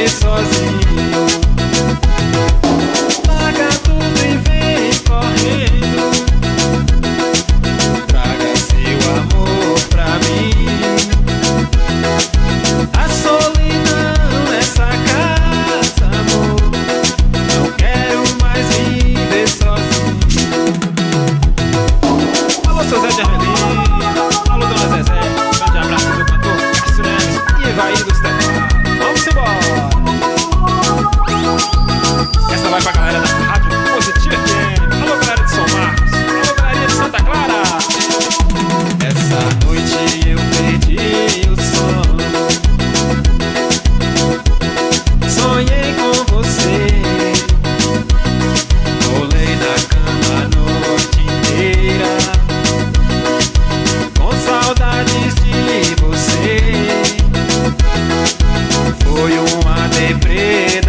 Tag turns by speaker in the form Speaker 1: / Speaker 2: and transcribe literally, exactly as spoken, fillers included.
Speaker 1: viver sozinho. Larga tudo e vem correndo, traga seu amor pra mim. A solidão nessa casa, amor, não quero mais viver sozinho. Alô, seu Zé de Armelino, alô, dona Zezé, grande abraço do cantor Márcio Neves e Evaí dos Teclados. Vamos embora! Essa vai pra galera da Rádio Positiva F M. Alô, galera de São Marcos, alô, galera de Santa Clara. Essa noite eu perdi o sono, sonhei com você, rolei na cama a noite inteira, com saudades de você. Foi uma deprê